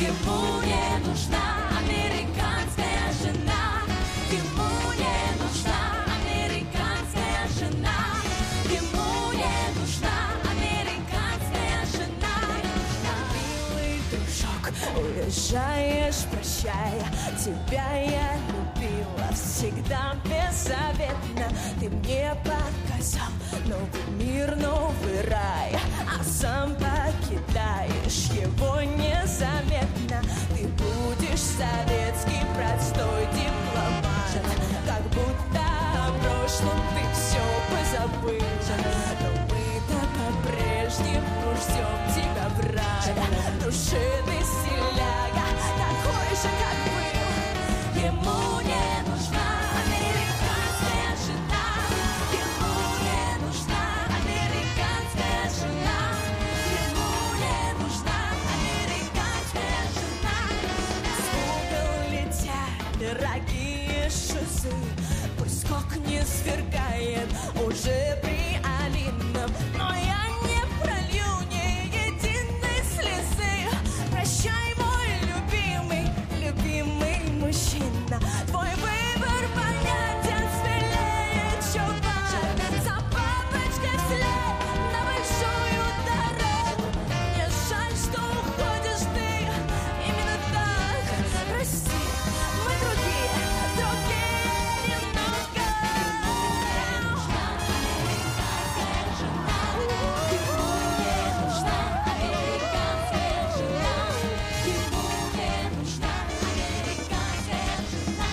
Ему не нужна американская жена. Ему не нужна американская жена. Ему не нужна американская жена. Милый дружок, уезжаешь, прощай. Тебя я любила всегда беззаветно. Ты мне показал новый мир, новый рай, а сам покидаешь его незаметно. Ты будешь советский простой дипломат, как будто о прошлом ты все позабыл. Но мы-то по-прежнему ждем тебя в рай. Душевный стиляга, такой же, как был. Ему не нужна американская жена. Ему не нужна американская жена. Ему не нужна американская жена. В угол летят дорогие шизы, пусть скок не свергает уже при Алином. Но я не пролью ни единой слезы. Прощай, мой любимый, любимый мужчина. Твой выбор понятен, смелее чувак. За папочкой вслед на большую дорогу. Мне жаль, что уходишь ты именно так. Прости, мы другие немного. Ему не нужна американская жена. Ему не нужна американская жена. Ему не нужна американская жена.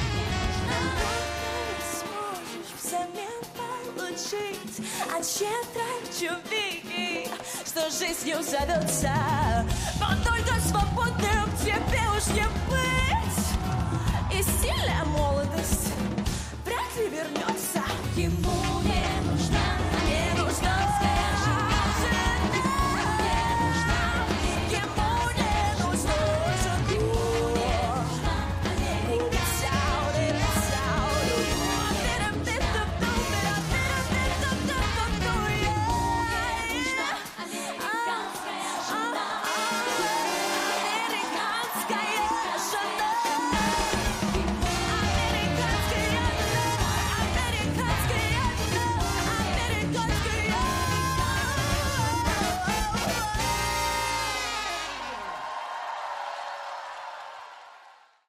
Сможешь взамен получить от щедрой любви, что жизнью зовется, но только свободным тебе уж не быть. И сильная молодость вряд ли вернется.